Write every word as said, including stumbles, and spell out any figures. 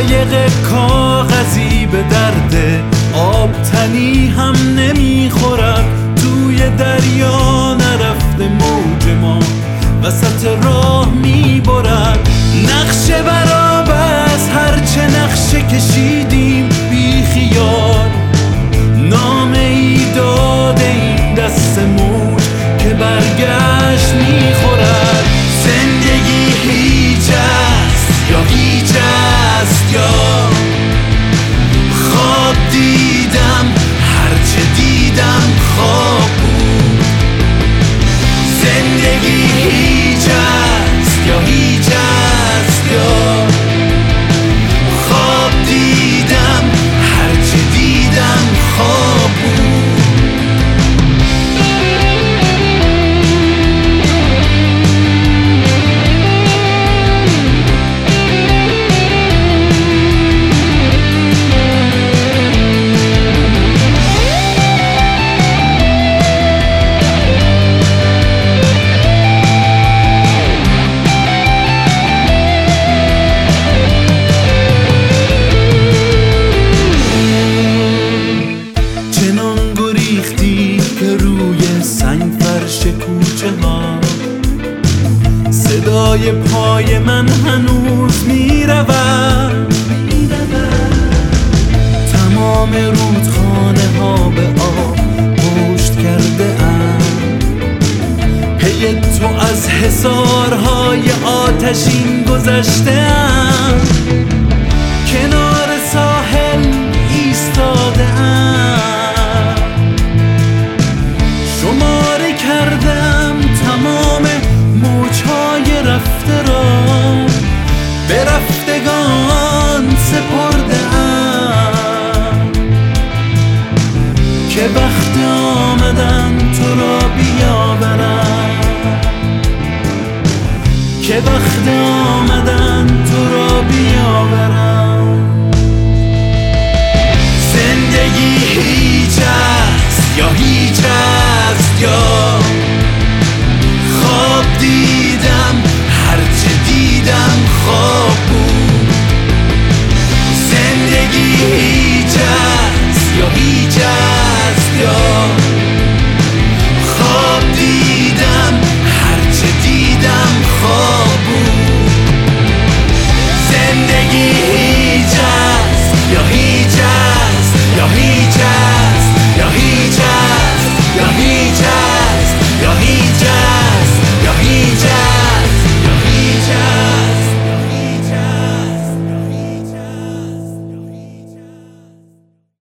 قایق کاغذی به درد آب تنی هم نمیخورد. توی دریا نرفته موج ما وسط راه میبرد. نقشه برابست هرچه نقشه کشیدیم بی خیال. نامه ای داده این دست موج که برگشت میخورد. زندگی هیچ است یا هیچ است یا خواب دیدم هرچه دیدم خواب بود. زندگی هیچ است یا هیچ است یا خواب دیدم هرچه دیدم خواب بود. صدای پای من هنوز میرود. تمام رودخانه ها به آب پشت کرده ام. پی تو از حصارهای آتشین گذشته ام. کنار ساحل ایستاده ام. شماره کردم تمام موجهای رفته را به رفتگان سپرده ام. که وقت آمدن تو را بیاورم. که وقت